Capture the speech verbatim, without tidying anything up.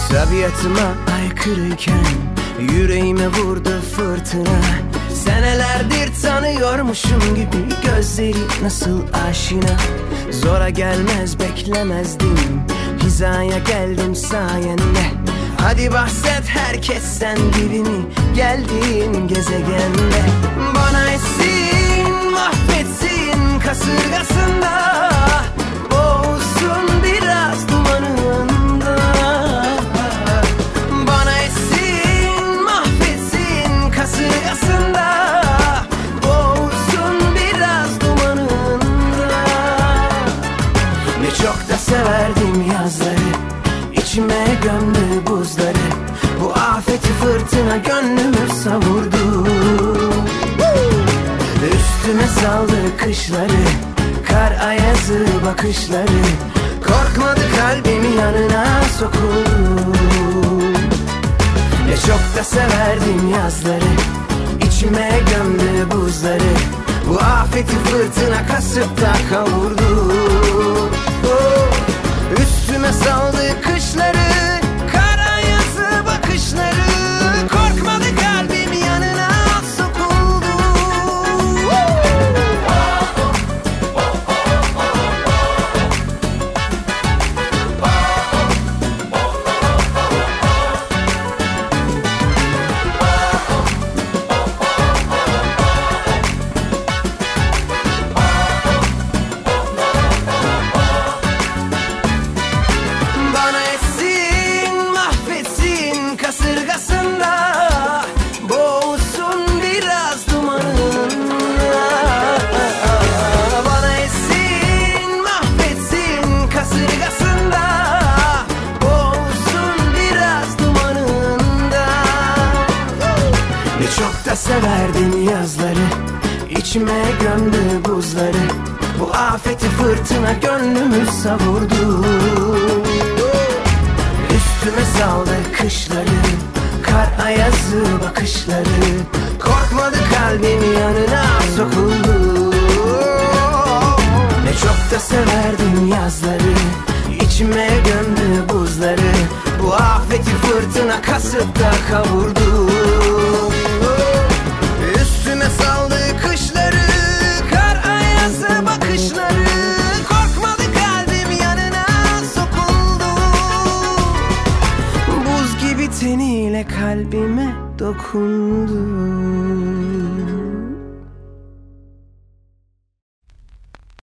Tabiatıma aykırıyken yüreğime vurdu fırtına. Senelerdir tanıyormuşum gibi gözleri nasıl aşina. Zora gelmez beklemezdim, hizaya geldim sayende. Hadi bahset herkesten gibi mi geldiğin gezegende. Bana etsin mahvetsin kasırgasında, boğulsun biraz dumanında. Bana etsin mahvetsin kasırgasında, boğulsun biraz dumanında. Ne çok da severdim yazları, İçime gömdü buzları. Bu afeti fırtına gönlümü savurdu. Üstüme saldı kışları, kar ayazı bakışları. Korkmadı kalbimi yanına sokuldu. Ne çok da severdim yazları, İçime gömdü buzları. Bu afeti fırtına kasıp da kavurdu. Üstüme saldı kışları, kar ayazı bakışları. Korkmadı kalbim yanına sokuldu. Severdim yazları, içime gömdü buzları. Bu afeti fırtına gönlümü savurdu. Üstüme saldı kışları, kar ayazı bakışları. Korkmadı kalbim yanına sokuldu. Ne çok da severdim yazları, içime gömdü buzları. Bu afeti fırtına kasıp da kavurdu. Üstüme saldı kışları, kar ayazı bakışları. Korkmadı kalbim yanına sokuldu. Buz gibi teniyle kalbime dokundu.